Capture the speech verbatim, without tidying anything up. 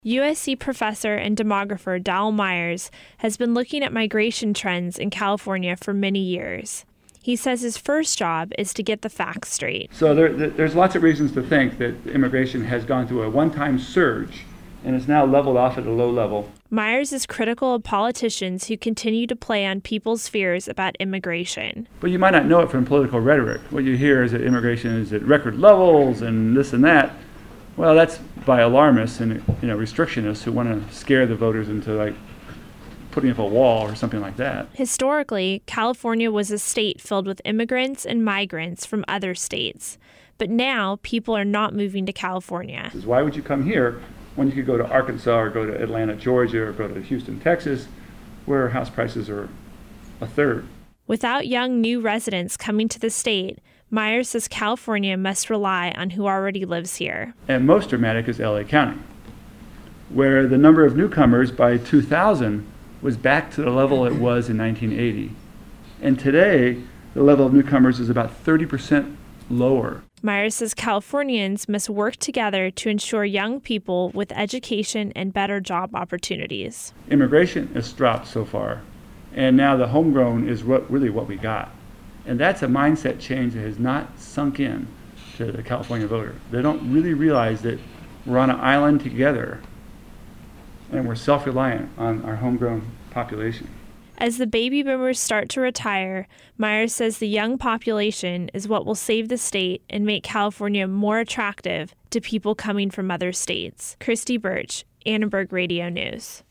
U S C professor and demographer Dowell Myers has been looking at migration trends in California for many years. He says his first job is to get the facts straight. So there, there's lots of reasons to think that immigration has gone through a one-time surge and is now leveled off at a low level. Myers is critical of politicians who continue to play on people's fears about immigration. But you might not know it from political rhetoric. What you hear is that immigration is at record levels and this and that. Well, that's by alarmists and you know restrictionists who want to scare the voters into like putting up a wall or something like that. Historically, California was a state filled with immigrants and migrants from other states. But now, people are not moving to California. Why would you come here when you could go to Arkansas or go to Atlanta, Georgia, or go to Houston, Texas, where house prices are a third? Without young new residents coming to the state, Myers says California must rely on who already lives here. And most dramatic is L A County, where the number of newcomers by two thousand was back to the level it was in nineteen eighty. And today, the level of newcomers is about thirty percent lower. Myers says Californians must work together to ensure young people with education and better job opportunities. Immigration has dropped so far, and now the homegrown is what really what we got. And that's a mindset change that has not sunk in to the California voter. They don't really realize that we're on an island together and we're self-reliant on our homegrown population. As the baby boomers start to retire, Myers says the young population is what will save the state and make California more attractive to people coming from other states. Christy Birch, Annenberg Radio News.